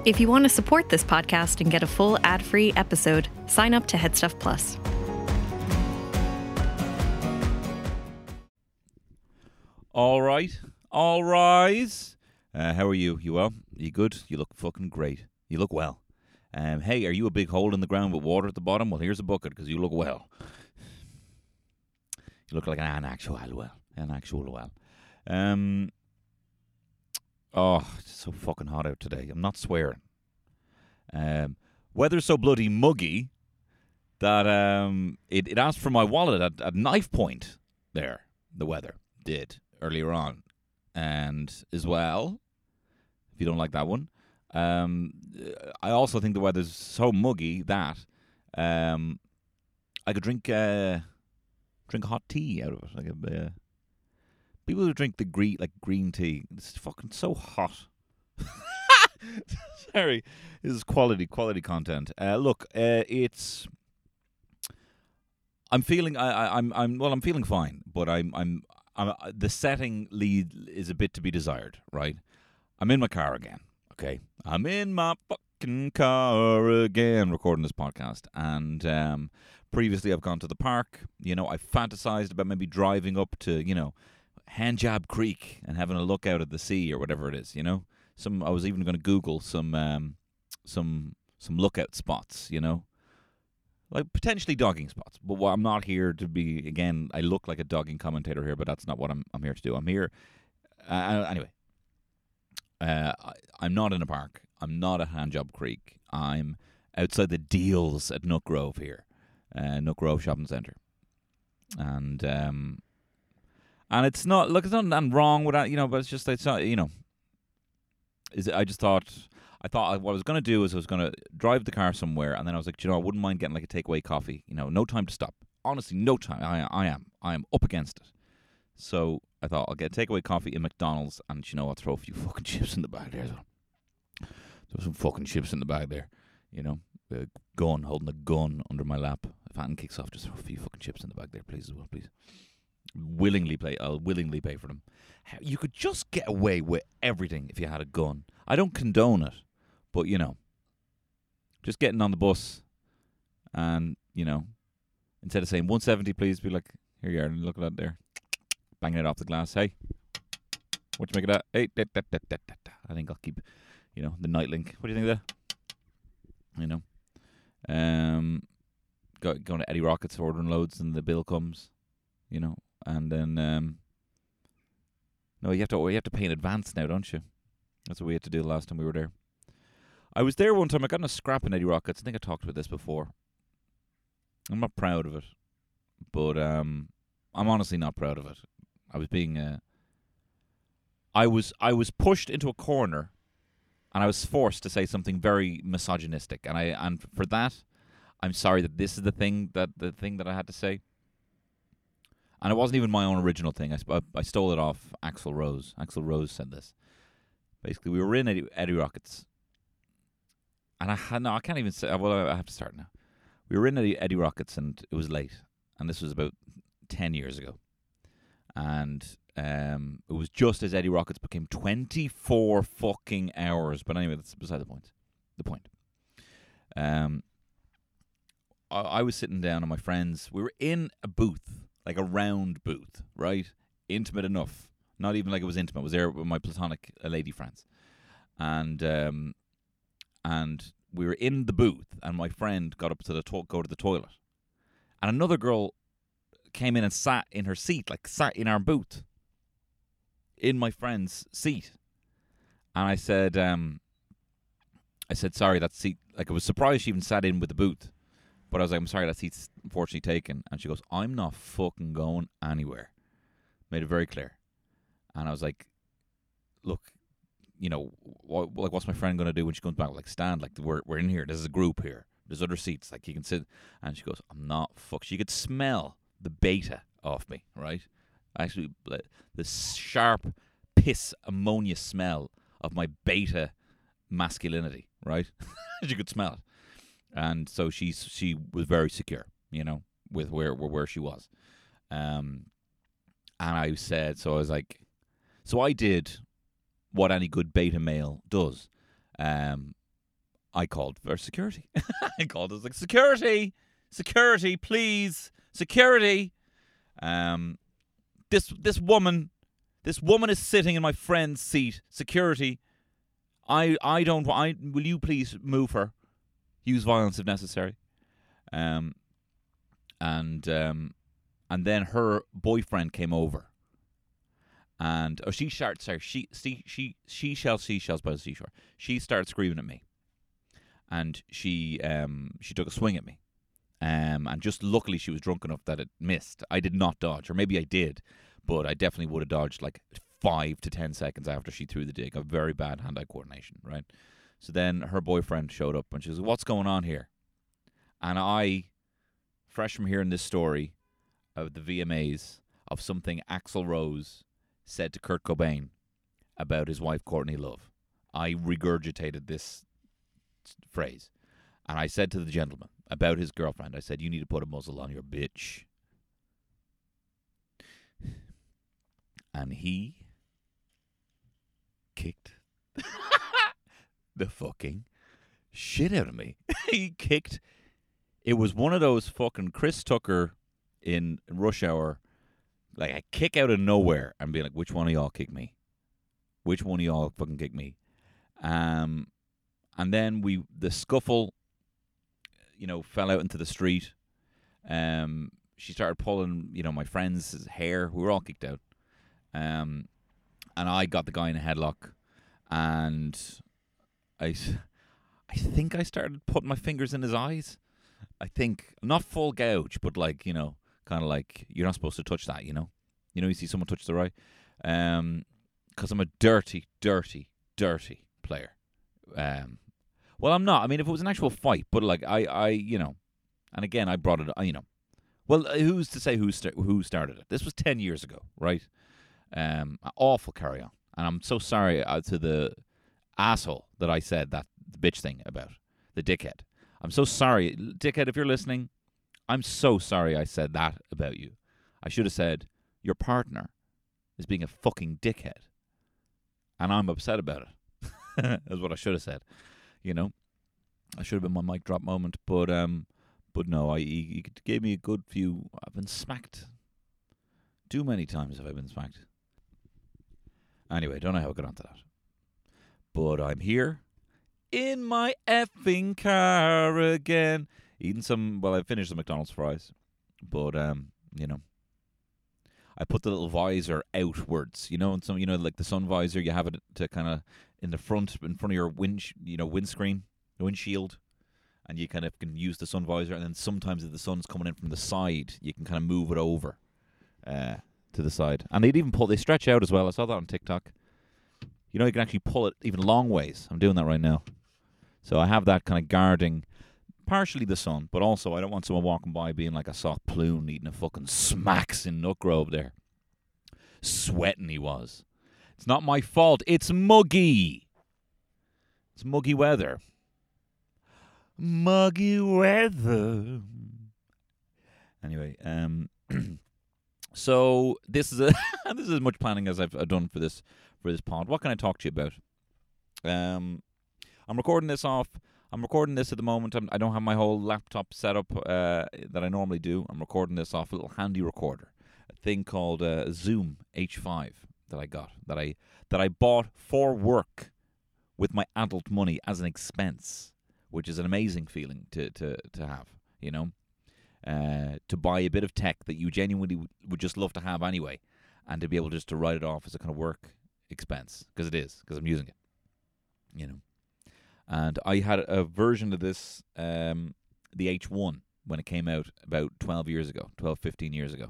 If you want to support this podcast and get a full ad-free episode, sign up to Headstuff Plus. All right. All rise. How are you? You well? You good? You look fucking great. You look well. Hey, are you a big hole in the ground with water at the bottom? Well, here's a bucket because you look well. You look like an actual well. An actual well. Oh, it's so fucking hot out today. I'm not swearing. Weather's so bloody muggy that it asked for my wallet at knife point there. The weather did earlier on. And as well, if you don't like that one, I also think the weather's so muggy that I could drink hot tea out of it. Like people who drink the green tea, it's fucking so hot. Sorry, this is quality content. Look, it's. I'm feeling. I'm feeling fine, but I'm the setting is a bit to be desired. Right, I'm in my car again. Okay, I'm in my fucking car again, recording this podcast, and previously I've gone to the park. You know, I fantasized about maybe driving up to Handjab Creek and having a look out at the sea or whatever it is. I was even going to Google some lookout spots. Like potentially dogging spots. But I'm not here to be, again, I look like a dogging commentator here, but that's not what I'm here to do. I'm here, anyway, I'm not in a park. I'm not at Handjob Creek. I'm outside the deals at Nook Grove here, Nook Grove Shopping Centre. And it's not, look, it's not nothing wrong with that, but it's just, it's not, I thought what I was going to do is I was going to drive the car somewhere, and then I was like, I wouldn't mind getting like a takeaway coffee. No time to stop. Honestly, no time. I am up against it. So I thought I'll get a takeaway coffee in McDonald's, and I'll throw a few fucking chips in the bag there. Throw some fucking chips in the bag there. A gun, holding a gun under my lap. If anything kicks off, just throw a few fucking chips in the bag there, please, as well, please. I'll willingly pay for them. You could just get away with everything if you had a gun. I don't condone it. But, just getting on the bus and, instead of saying 170, please, be like, here you are, and look at that there. Banging it off the glass. Hey, what you make of that? Hey, I think I'll keep, the night link. What do you think of that? Going to Eddie Rockets, ordering loads, and the bill comes, and then, no, you have to pay in advance now, don't you? That's what we had to do the last time we were there. I was there one time. I got in a scrap in Eddie Rockets. I think I talked about this before. I'm not proud of it, but I'm honestly not proud of it. I was being, I was pushed into a corner, and I was forced to say something very misogynistic. And for that, I'm sorry that this is the thing that I had to say. And it wasn't even my own original thing. I stole it off Axl Rose. Axl Rose said this. Basically, we were in Eddie Rockets. And I can't even say. Well, I have to start now. We were in Eddie Rockets, and it was late, and this was about 10 years ago. And it was just as Eddie Rockets became 24 fucking hours. But anyway, that's beside the point. The point. I was sitting down, and my friends. We were in a booth, like a round booth, right? Intimate enough. Not even like it was intimate. I was there with my platonic lady friends, and we were in the booth, and my friend got up to go to the toilet, and another girl came in and sat in her seat, like sat in our booth, in my friend's seat, and I said, sorry, that seat. Like, I was surprised she even sat in with the booth, but I was like, I'm sorry, that seat's unfortunately taken, and she goes, I'm not fucking going anywhere. Made it very clear, and I was like, look. What's my friend going to do when she comes back? Like, stand, like, we're in here. There's a group here. There's other seats. Like, you can sit. And she goes, I'm not She could smell the beta off me, right? Actually, the sharp piss ammonia smell of my beta masculinity, right? She could smell it. And so she was very secure, with where she was. And I said, so I was like, so I did what any good beta male does. I called for security. I called. I was like, security, please, security. This woman is sitting in my friend's seat. Security. Will you please move her? Use violence if necessary. And then her boyfriend came over. And seashells by the seashore. She started screaming at me, and she took a swing at me, and just luckily she was drunk enough that it missed. I did not dodge, or maybe I did, but I definitely would have dodged like 5 to 10 seconds after she threw the dig. A very bad hand-eye coordination, right? So then her boyfriend showed up, and she was like, "What's going on here?" And I, fresh from hearing this story of the VMAs of something Axl Rose said to Kurt Cobain about his wife Courtney Love, I regurgitated this phrase. And I said to the gentleman about his girlfriend, I said, "You need to put a muzzle on your bitch." And he kicked the fucking shit out of me. He kicked. It was one of those fucking Chris Tucker in Rush Hour, like a kick out of nowhere and be like, "Which one of y'all kick me? Which one of y'all fucking kick me?" And then the scuffle, fell out into the street. She started pulling, my friend's hair. We were all kicked out. And I got the guy in a headlock, and I think I started putting my fingers in his eyes. I think not full gouge, but like, kind of like, you're not supposed to touch that, you see someone touch their eye, because I'm a dirty, dirty, dirty player. Well, I'm not. I mean, if it was an actual fight, but like I and again, I brought it. Well, who's to say who started it? This was 10 years ago, right? Awful carry on, and I'm so sorry to the asshole that I said that bitch thing about, the dickhead. I'm so sorry, dickhead, if you're listening. I'm so sorry I said that about you. I should have said, your partner is being a fucking dickhead, and I'm upset about it. That's what I should have said. I should have been my mic drop moment, but no, he gave me a good few. I've been smacked. Too many times have I been smacked. Anyway, don't know how I got onto that. But I'm here in my effing car again, eating I finished the McDonald's fries, but I put the little visor outwards, and some, like the sun visor, you have it to kind of in front of your windscreen, the windshield, and you kind of can use the sun visor, and then sometimes if the sun's coming in from the side, you can kind of move it over to the side. And they stretch out as well. I saw that on TikTok. You can actually pull it even long ways. I'm doing that right now. So I have that kind of guarding partially the sun, but also I don't want someone walking by being like a soft plune eating a fucking smacks in Nutgrove there. Sweating he was. It's not my fault. It's muggy. It's muggy weather. Muggy weather. Anyway, so this is this is as much planning as I've done for this pod. What can I talk to you about? I'm recording this at the moment. I don't have my whole laptop set up that I normally do. I'm recording this off a little handy recorder, a thing called Zoom H5 that I got, that I bought for work with my adult money as an expense, which is an amazing feeling to have, to buy a bit of tech that you genuinely would just love to have anyway, and to be able just to write it off as a kind of work expense, because I'm using it, And I had a version of this, the H1, when it came out about 15 years ago.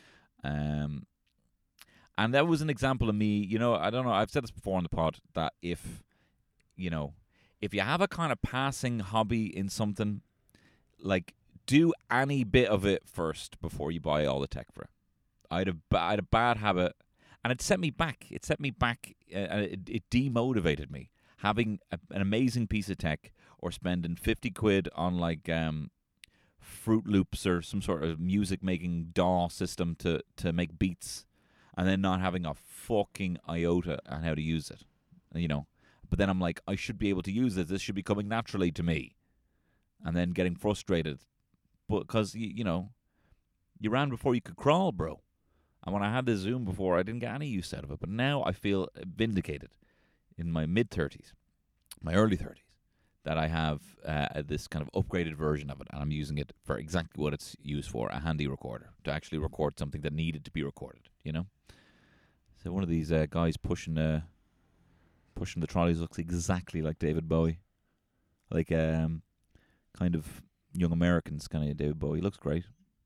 And that was an example of me, I don't know, I've said this before on the pod, that if you have a kind of passing hobby in something, like, do any bit of it first before you buy all the tech for it. I had a bad habit, and it set me back. It demotivated me. Having an amazing piece of tech, or spending 50 quid on like Fruit Loops or some sort of music making DAW system to make beats, and then not having a fucking iota on how to use it. But then I'm like, I should be able to use this. This should be coming naturally to me. And then getting frustrated. Because, you ran before you could crawl, bro. And when I had this Zoom before, I didn't get any use out of it. But now I feel vindicated in my mid-30s, my early 30s, that I have this kind of upgraded version of it. And I'm using it for exactly what it's used for, a handy recorder, to actually record something that needed to be recorded, So one of these guys pushing the trolleys looks exactly like David Bowie. Like, kind of Young Americans kind of David Bowie. He looks great.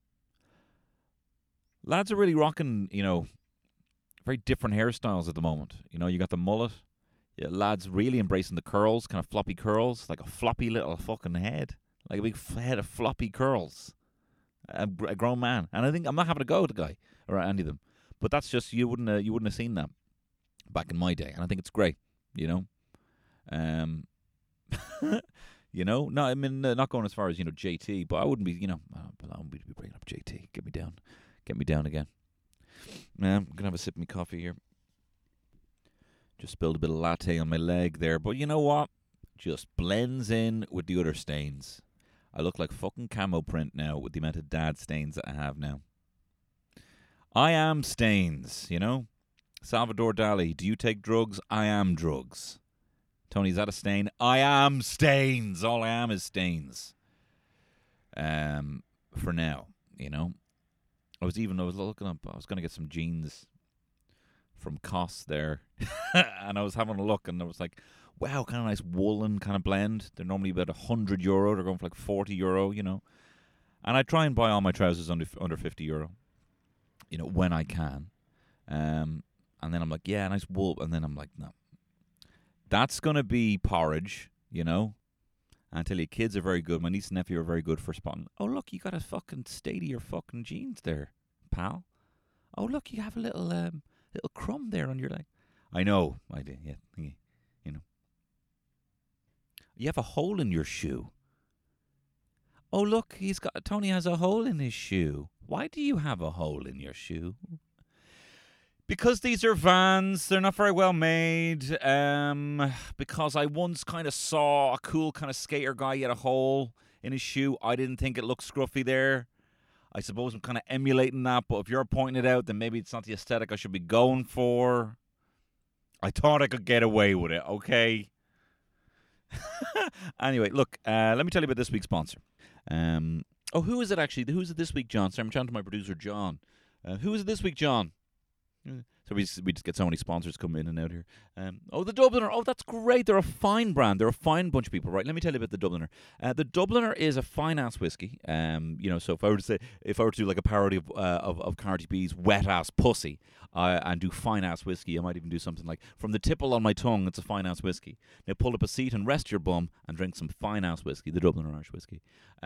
Lads are really rocking, very different hairstyles at the moment. You got the mullet. Yeah, lads really embracing the curls, kind of floppy curls, like a floppy little fucking head. Like a big head of floppy curls. A grown man. And I think I'm not having a go at the guy or any of them. But that's just, you wouldn't have seen that back in my day. And I think it's great, No, I mean, not going as far as, JT, but I wouldn't be, I wouldn't be bringing up JT. Get me down again. I'm going to have a sip of my coffee here. Just spilled a bit of latte on my leg there. But you know what? Just blends in with the other stains. I look like fucking camo print now with the amount of dad stains that I have now. I am stains, Salvador Dali, do you take drugs? I am drugs. Tony, is that a stain? I am stains. All I am is stains. For now, I was looking up, I was going to get some jeans from COS there. And I was having a look and I was like, wow, kind of nice woolen kind of blend. They're normally about €100. They're going for like €40, And I try and buy all my trousers under €50, when I can. And then I'm like, yeah, nice wool. And then I'm like, no. That's going to be porridge, I tell you, kids are very good. My niece and nephew are very good for spotting. Oh, look, you got a fucking state of your fucking jeans there, pal. Oh, look, you have a little crumb there on your leg. I know, I did, yeah, You have a hole in your shoe. Oh, look, Tony has a hole in his shoe. Why do you have a hole in your shoe? Because these are Vans, they're not very well made. Because I once kind of saw a cool kind of skater guy, he had a hole in his shoe. I didn't think it looked scruffy there. I suppose I'm kind of emulating that, but if you're pointing it out, then maybe it's not the aesthetic I should be going for. I thought I could get away with it, okay? Anyway, look, let me tell you about this week's sponsor. Who is it actually? Who is it this week, John? Sorry, I'm chatting to my producer, John. Who is it this week, John? So we just get so many sponsors coming in and out here. The Dubliner. Oh, that's great. They're a fine brand. They're a fine bunch of people, right? Let me tell you about the Dubliner. The Dubliner is a fine-ass whiskey. So if I were to do like a parody of Cardi B's Wet-Ass Pussy and do fine-ass whiskey, I might even do something like, from the tipple on my tongue, it's a fine-ass whiskey. Now pull up a seat and rest your bum and drink some fine-ass whiskey, the Dubliner Irish whiskey.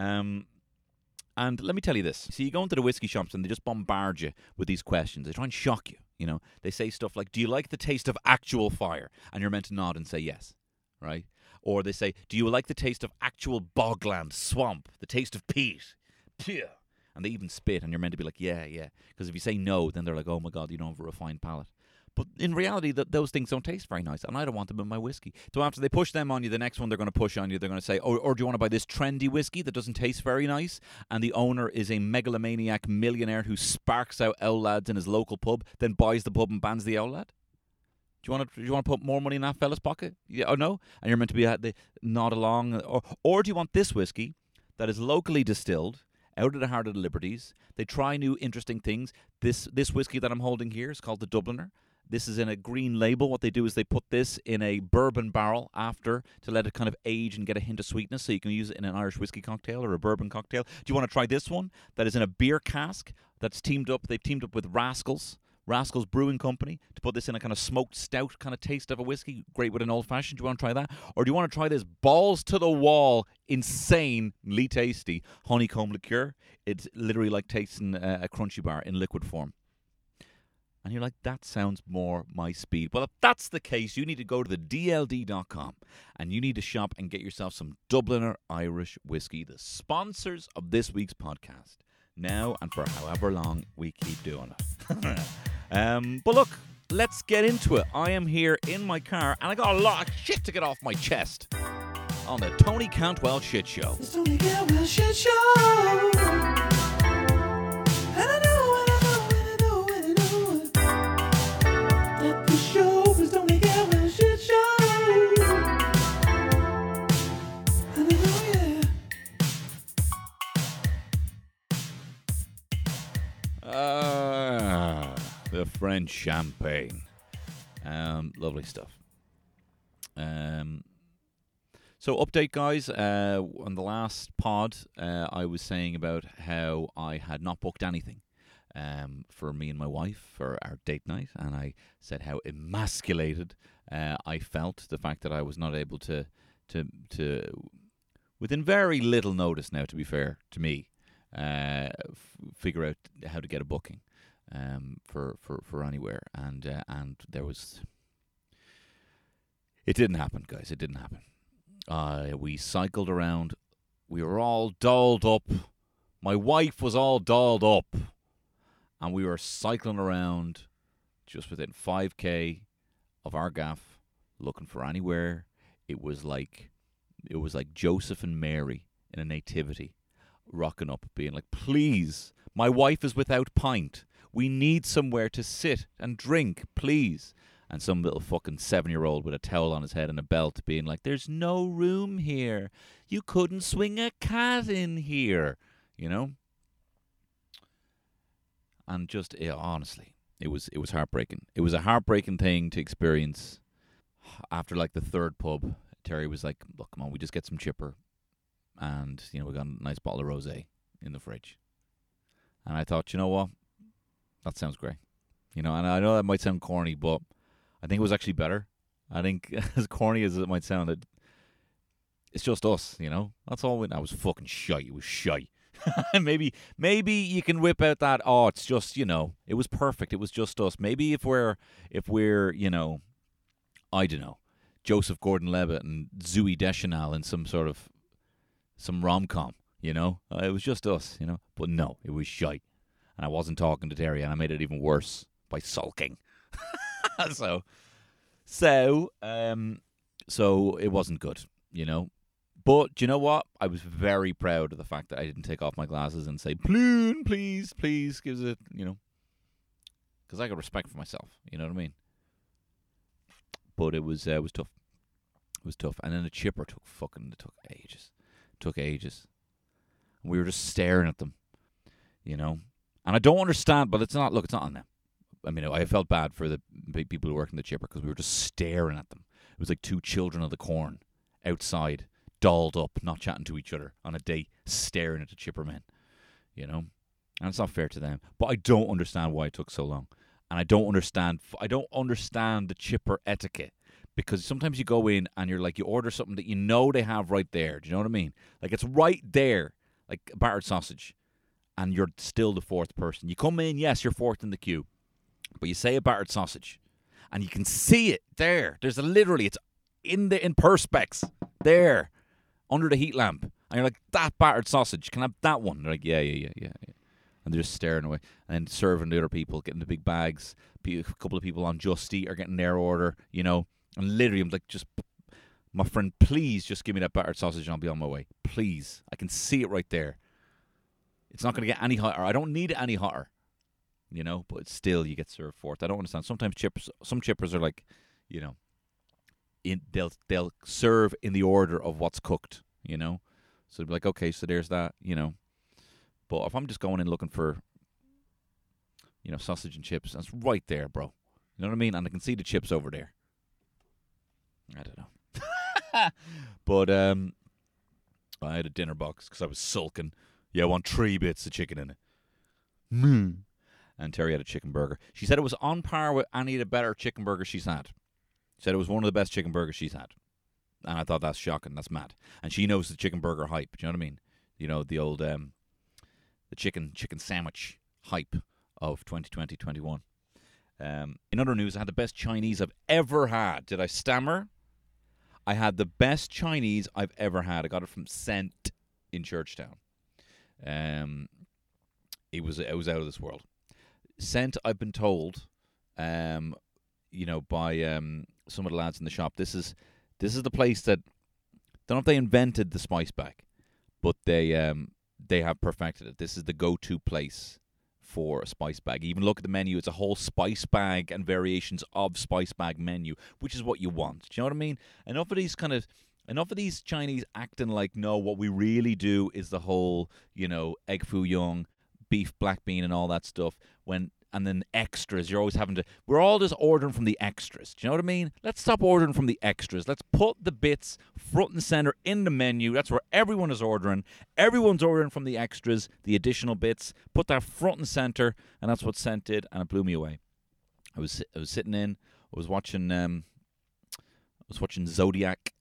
And let me tell you this. So you go into the whiskey shops and they just bombard you with these questions. They try and shock you. They say stuff like, do you like the taste of actual fire? And you're meant to nod and say yes, right? Or they say, do you like the taste of actual bogland, swamp, the taste of peat? And they even spit and you're meant to be like, yeah. Because if you say no, then they're like, oh my God, you don't have a refined palate. But in reality, those things don't taste very nice, and I don't want them in my whiskey. So after they push them on you, the next one they're going to push on you, they're going to say, or do you want to buy this trendy whiskey that doesn't taste very nice? And the owner is a megalomaniac millionaire who sparks out owl lads in his local pub, then buys the pub and bans the owl lad? Do you want to put more money in that fella's pocket? Yeah, or no? And you're meant to be the nod along, or do you want this whiskey that is locally distilled, out of the heart of the Liberties? They try new interesting things. This whiskey that I'm holding here is called the Dubliner. This is in a green label. What they do is they put this in a bourbon barrel after to let it kind of age and get a hint of sweetness, so you can use it in an Irish whiskey cocktail or a bourbon cocktail. Do you want to try this one that is in a beer cask that's teamed up? They've teamed up with Rascals Brewing Company to put this in a kind of smoked stout kind of taste of a whiskey, great with an old-fashioned. Do you want to try that? Or do you want to try this balls-to-the-wall, insanely tasty honeycomb liqueur? It's literally like tasting a Crunchy Bar in liquid form. And you're like, that sounds more my speed. Well, if that's the case, you need to go to the DLD.com and you need to shop and get yourself some Dubliner Irish whiskey, the sponsors of this week's podcast, now and for however long we keep doing it. But look, let's get into it. I am here in my car, and I got a lot of shit to get off my chest on the Tony Cantwell Shit Show. It's Tony Cantwell Shit Show. And I know that the show is Tony Cantwell Shit Show. And I know, The French champagne. Lovely stuff. So update, guys. On the last pod, I was saying about how I had not booked anything for me and my wife for our date night, and I said how emasculated I felt the fact that I was not able to within very little notice now, to be fair to me, figure out how to get a booking for anywhere, and there was. It didn't happen, guys. It didn't happen. We cycled around. We were all dolled up. My wife was all dolled up. And we were cycling around just within 5k of our gaff, looking for anywhere. It was like Joseph and Mary in a nativity, rocking up, being like, please, my wife is without pint. We need somewhere to sit and drink, please. And some little fucking 7-year-old with a towel on his head and a belt being like, there's no room here. You couldn't swing a cat in here, you know? And just, honestly, it was heartbreaking. It was a heartbreaking thing to experience. After like the third pub, Terry was like, look, come on, we just get some chipper. And, we got a nice bottle of rosé in the fridge. And I thought, you know what? That sounds great. And I know that might sound corny, but I think it was actually better. I think, as corny as it might sound, it's just us, That's all. I was fucking shy. It was shy. maybe you can whip out that, it's just, it was perfect. It was just us. Maybe if we're I don't know, Joseph Gordon-Levitt and Zooey Deschanel in some rom-com, it was just us, But no, it was shy. And I wasn't talking to Terry, and I made it even worse by sulking. So it wasn't good, But you know what? I was very proud of the fact that I didn't take off my glasses and say, please, give it, because I got respect for myself. You know what I mean? But it was tough. It was tough. And then the chipper took ages. And we were just staring at them, And I don't understand, but it's not on them. I mean, I felt bad for the people who work in the chipper because we were just staring at them. It was like two children of the corn outside, dolled up, not chatting to each other on a date, staring at the chipper men, And it's not fair to them. But I don't understand why it took so long. And I don't understand the chipper etiquette, because sometimes you go in and you're like, you order something that they have right there. Do you know what I mean? Like, it's right there, like a battered sausage, and you're still the fourth person. You come in, yes, you're fourth in the queue, but you say a battered sausage, and you can see it there. It's in perspex there, under the heat lamp, and you're like, that battered sausage, can I have that one? They're like, yeah. And they're just staring away, and then serving the other people, getting the big bags. A couple of people on Just Eat are getting their order, And literally, I'm like, just, my friend, please just give me that battered sausage and I'll be on my way. Please. I can see it right there. It's not going to get any hotter. I don't need it any hotter. But still, you get served fourth. I don't understand. Sometimes some chippers are like, they'll serve in the order of what's cooked, So they'll be like, okay, so there's that, But if I'm just going in looking for, sausage and chips, that's right there, bro. You know what I mean? And I can see the chips over there. I don't know. But I had a dinner box because I was sulking. Yeah, I want 3 bits of chicken in it. And Terry had a chicken burger. She said it was on par with any of the better chicken burgers she's had. She said it was one of the best chicken burgers she's had. And I thought, that's shocking. That's mad. And she knows the chicken burger hype. Do you know what I mean? The old the chicken sandwich hype of 2020-21. In other news, I had the best Chinese I've ever had. Did I stammer? I had the best Chinese I've ever had. I got it from Scent in Churchtown. It was out of this world. Scent, I've been told, by some of the lads in the shop. This is the place that, don't know if they invented the spice bag, but they have perfected it. This is the go-to place for a spice bag. Even look at the menu; it's a whole spice bag and variations of spice bag menu, which is what you want. Do you know what I mean? Enough of these Chinese acting like, no, what we really do is the whole, egg foo young, beef black bean and all that stuff. And then extras, you're always having to, we're all just ordering from the extras. Do you know what I mean? Let's stop ordering from the extras. Let's put the bits front and center in the menu. That's where everyone is ordering. Everyone's ordering from the extras, the additional bits. Put that front and center, and that's what Scent did, and it blew me away. I was sitting in, I was watching Zodiac,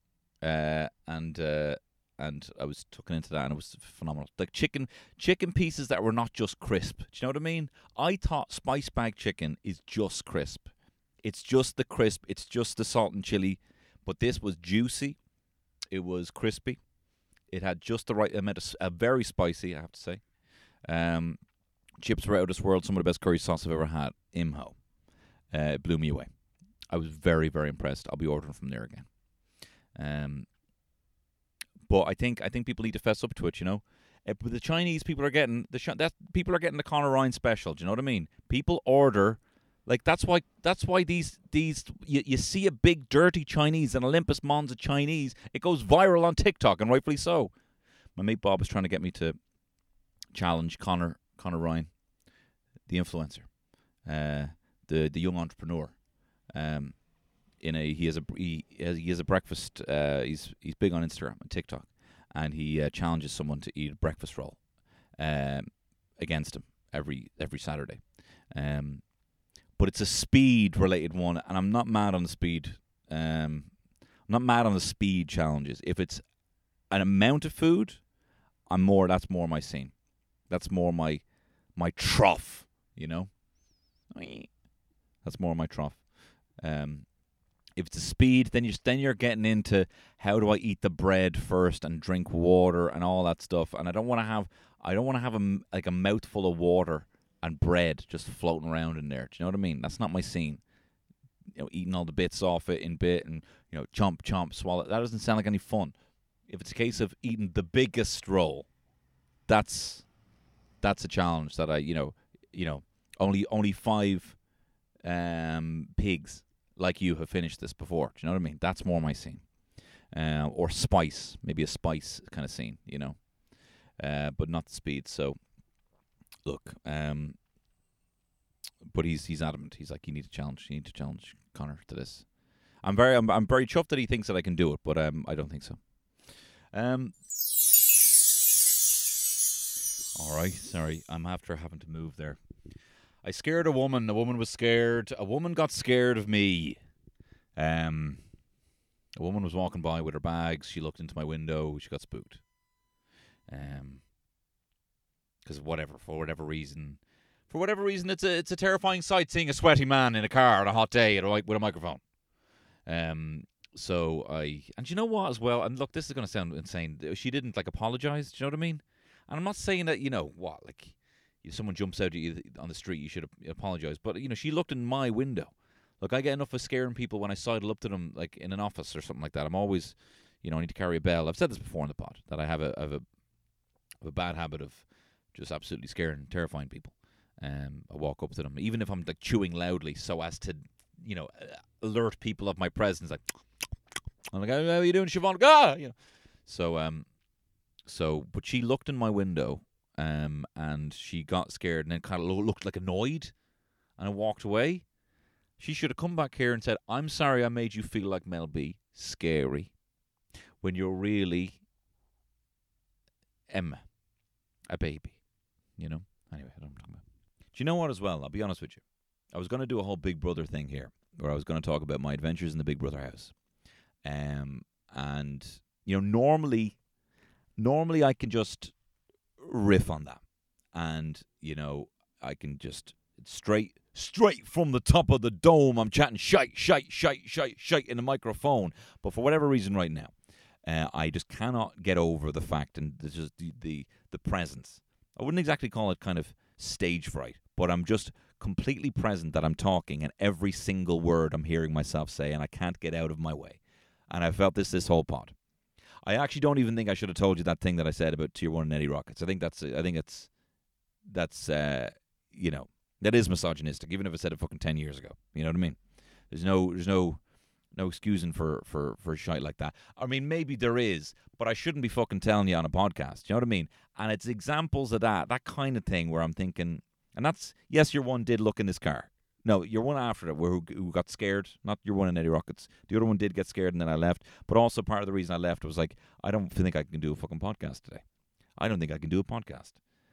and I was tucking into that, and it was phenomenal. Like chicken pieces that were not just crisp. Do you know what I mean? I thought spice bag chicken is just crisp. It's just the crisp. It's just the salt and chili. But this was juicy. It was crispy. It had just the right amount of very spicy, I have to say. Chips were out of this world. Some of the best curry sauce I've ever had. Imho. It blew me away. I was very, very impressed. I'll be ordering from there again. But I think people need to fess up to it, But the Chinese people are getting the Conor Ryan special. Do you know what I mean? People order, like that's why these you see a big dirty Chinese, an Olympus Mons of Chinese, it goes viral on TikTok, and rightfully so. My mate Bob is trying to get me to challenge Conor Ryan, the influencer, the young entrepreneur. He has a breakfast. He's big on Instagram and TikTok, and he challenges someone to eat a breakfast roll against him every Saturday. But it's a speed related one, and I'm not mad on the speed. I'm not mad on the speed challenges. If it's an amount of food, that's more my scene. That's more my trough. That's more my trough. If it's a speed, then you're getting into how do I eat the bread first and drink water and all that stuff. And I don't want to have a mouthful of water and bread just floating around in there. Do you know what I mean? That's not my scene. Eating all the bits off it in bit and chomp chomp swallow. That doesn't sound like any fun. If it's a case of eating the biggest roll, that's a challenge that only 5 pigs like you have finished this before. Do you know what I mean? That's more my scene. Or spice, maybe a spice kind of scene, but not the speed. So, look, but he's adamant. He's like, you need to challenge Conor to this. I'm very chuffed that he thinks that I can do it, but I don't think so. All right, sorry, I'm after having to move there. I scared a woman. A woman was scared. A woman got scared of me. A woman was walking by with her bags. She looked into my window. She got spooked. Because for whatever reason, it's a terrifying sight seeing a sweaty man in a car on a hot day with a microphone. So and you know what as well? And look, this is going to sound insane. She didn't apologize. Do you know what I mean? And I'm not saying that if someone jumps out at you on the street, you should apologize. But, she looked in my window. Look, I get enough of scaring people when I sidle up to them, like in an office or something like that. I'm always, I need to carry a bell. I've said this before in the pod, that I have a bad habit of just absolutely scaring and terrifying people. I walk up to them, even if I'm chewing loudly so as to, alert people of my presence. I'm like, how are you doing, Siobhan? Ah! But she looked in my window. And she got scared and then kind of looked like annoyed, and I walked away. She should have come back here and said, I'm sorry I made you feel like Mel B. Scary, when you're really Emma, a baby, Anyway, I don't know. Do you know what as well? I'll be honest with you. I was going to do a whole Big Brother thing here, where I was going to talk about my adventures in the Big Brother house. And, normally I can just riff on that, and I can just straight from the top of the dome I'm chatting shite in the microphone, but for whatever reason right now I just cannot get over the fact, and just the presence. I wouldn't exactly call it kind of stage fright, but I'm just completely present that I'm talking, and every single word I'm hearing myself say, and I can't get out of my way. And I felt this whole pod. I actually don't even think I should have told you that thing that I said about Tier 1 and Eddie Rockets. I think that's you know, that is misogynistic, even if I said it fucking 10 years ago. You know what I mean? There's no excusing for shite like that. I mean, maybe there is, but I shouldn't be fucking telling you on a podcast. You know what I mean? And it's examples of that kind of thing where I'm thinking, and that's, yes, your one did look in this car. No, your one after it, who got scared, not your one in Eddie Rockets. The other one did get scared and then I left. But also part of the reason I left was like, I don't think I can do a fucking podcast today. I don't think I can do a podcast.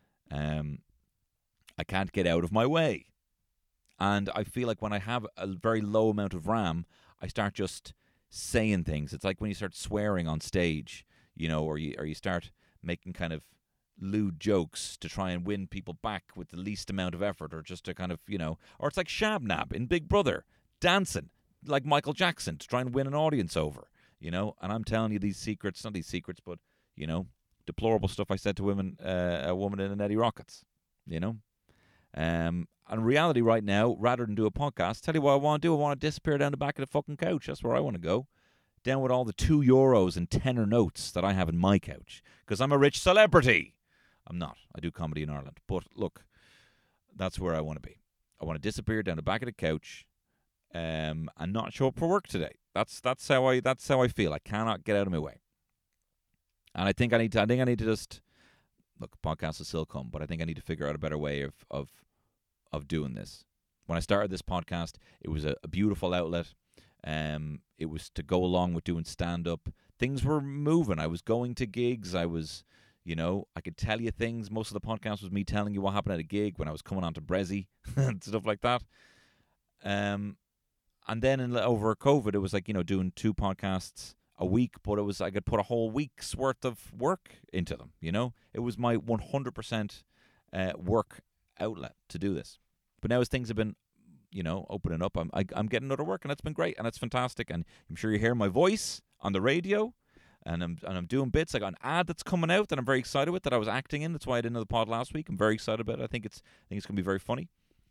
I can't get out of my way. And I feel like when I have a very low amount of RAM, I start just saying things. It's like when you start swearing on stage, you know, or you start making kind of lewd jokes to try and win people back with the least amount of effort, or just to kind of, you know, or it's like Shabnab in Big Brother, dancing like Michael Jackson to try and win an audience over, you know. And I'm telling you these secrets, not these secrets, but, you know, deplorable stuff I said to a woman in an Eddie Rockets, you know. And reality right now, rather than do a podcast, tell you what I want to do. I want to disappear down the back of the fucking couch. That's where I want to go. Down with all the €2 and tenner notes that I have in my couch. Because I'm a rich celebrity. I'm not. I do comedy in Ireland. But look, that's where I want to be. I want to disappear down the back of the couch and not show up for work today. That's how I feel. I cannot get out of my way. And I think I need to just, look, podcasts will still come, but I think I need to figure out a better way of doing this. When I started this podcast, it was a beautiful outlet. It was to go along with doing stand-up. Things were moving. I was going to gigs. I was, you know, I could tell you things. Most of the podcast was me telling you what happened at a gig when I was coming on to Bressie and stuff like that. And then over COVID, it was like, you know, doing 2 podcasts a week, but it was, I could put a whole week's worth of work into them, you know? It was my 100% work outlet to do this. But now as things have been, you know, opening up, I'm getting other work, and that's been great, and it's fantastic. And I'm sure you hear my voice on the radio, and I'm doing bits. I got an ad that's coming out that I'm very excited with, that I was acting in. That's why I didn't know the pod last week. I'm very excited about it. I think it's gonna be very funny.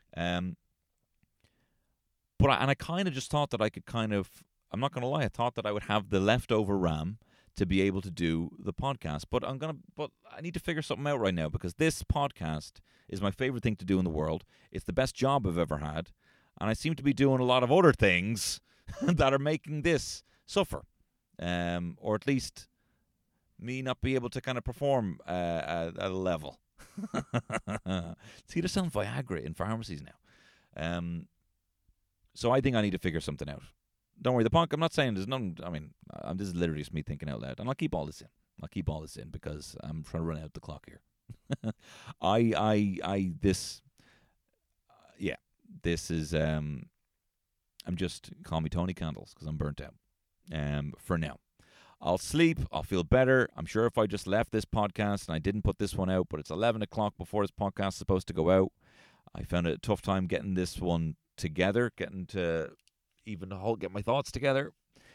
But I kind of just thought that I could kind of, I'm not gonna lie, I thought that I would have the leftover RAM to be able to do the podcast. But I need to figure something out right now, because this podcast is my favorite thing to do in the world. It's the best job I've ever had. And I seem to be doing a lot of other things that are making this suffer. Or at least me not be able to kind of perform at a level. See, they're selling Viagra in pharmacies now. So I think I need to figure something out. Don't worry, I'm not saying there's none. I mean, this is literally just me thinking out loud. And I'll keep all this in. Because I'm trying to run out the clock here. This is, I'm just, call me Tony Candles, because I'm burnt out. For now. I'll sleep. I'll feel better. I'm sure if I just left this podcast and I didn't put this one out, but it's 11 o'clock before this podcast is supposed to go out. I found it a tough time getting this one together, getting to even get my thoughts together.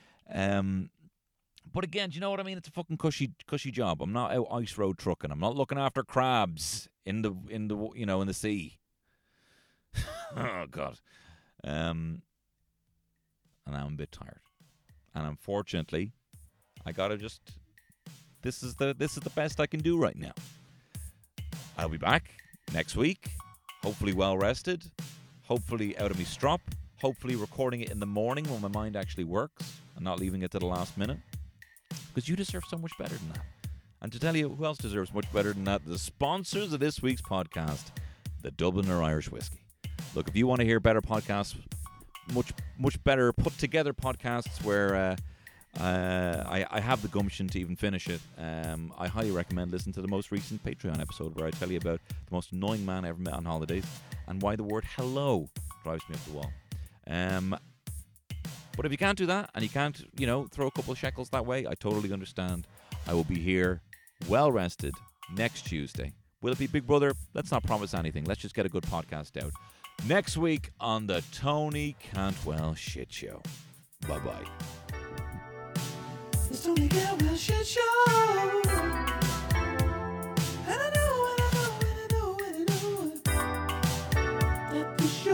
But again, do you know what I mean? It's a fucking cushy job. I'm not out ice road trucking. I'm not looking after crabs in the sea. Oh God. And I'm a bit tired. And unfortunately, I gotta just. This is the best I can do right now. I'll be back next week. Hopefully well rested. Hopefully out of me strop. Hopefully recording it in the morning when my mind actually works and not leaving it to the last minute. Because you deserve so much better than that. And to tell you who else deserves much better than that, the sponsors of this week's podcast, the Dubliner Irish Whiskey. Look, if you want to hear better podcasts, much better put together podcasts where I have the gumption to even finish it, I highly recommend listening to the most recent Patreon episode where I tell you about the most annoying man I ever met on holidays and why the word hello drives me up the wall. But if you can't do that and you can't, throw a couple of shekels that way, I totally understand. I will be here, well rested, next Tuesday. Will it be Big Brother? Let's not promise anything. Let's just get a good podcast out. Next week on the Tony Cantwell Shit Show. Bye-bye. It's Tony Cantwell Shit Show. And I know that the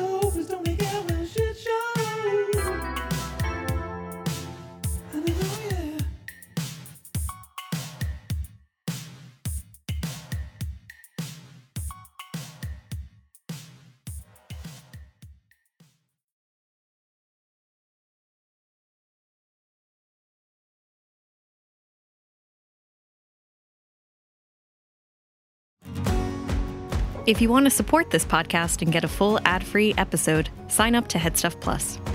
If you want to support this podcast and get a full ad-free episode, sign up to Headstuff Plus.